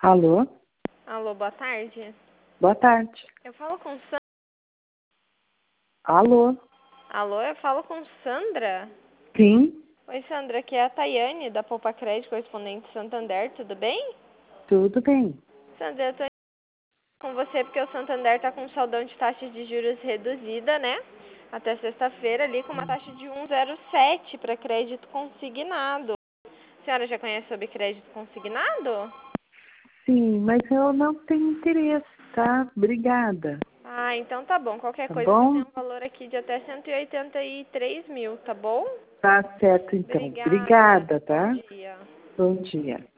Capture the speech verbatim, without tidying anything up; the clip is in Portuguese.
Alô? Alô, boa tarde. Boa tarde. Eu falo com Sandra. Alô? Alô, eu falo com Sandra? Sim, Oi, Sandra, aqui é a Tayane, da Poupa Crédito, correspondente Santander, tudo bem? tudo bem. Sandra, eu tô com você porque o Santander tá com um saldão de taxa de juros reduzida, né? Até sexta-feira ali com uma taxa de um vírgula zero sete para crédito consignado. A senhora já conhece sobre crédito consignado? Sim, mas eu não tenho interesse, tá? Obrigada. Ah, então tá bom. Qualquer Tá coisa você tem bom? um valor aqui de até cento e oitenta e três mil, tá bom? Tá certo, então. Obrigada. Obrigada, Bom tá? dia. Bom dia.